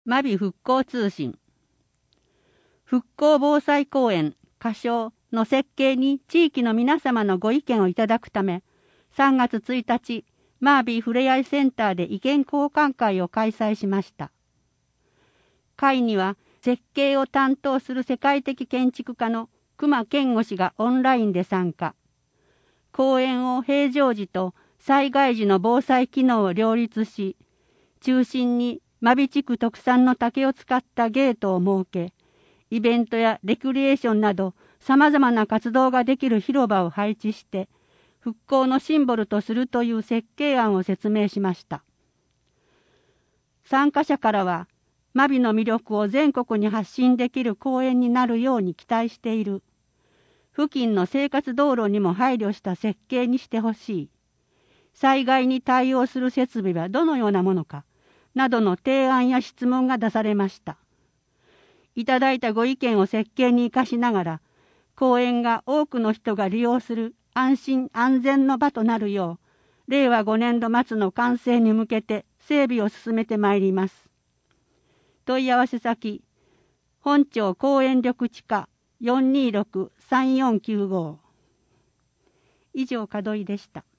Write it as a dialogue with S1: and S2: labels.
S1: 真備復興通信。復興防災公園仮称の設計に地域の皆様のご意見をいただくため、3月1日、真備ふれあいセンターで意見交換会を開催しました。会には設計を担当する世界的建築家の隈研吾氏がオンラインで参加。公園を平常時と災害時の防災機能を両立し、中心に真備地区特産の竹を使ったゲートを設け、イベントやレクリエーションなど様々な活動ができる広場を配置して、復興のシンボルとするという設計案を説明しました。参加者からは、真備の魅力を全国に発信できる公園になるように期待している。付近の生活道路にも配慮した設計にしてほしい。災害に対応する設備はどのようなものか、などの提案や質問が出されました。いただいたご意見を設計に生かしながら、公園が多くの人が利用する安心安全の場となるよう、令和5年度末の完成に向けて整備を進めてまいります。問い合わせ先、本町公園緑地課 426-3495。以上、門井でした。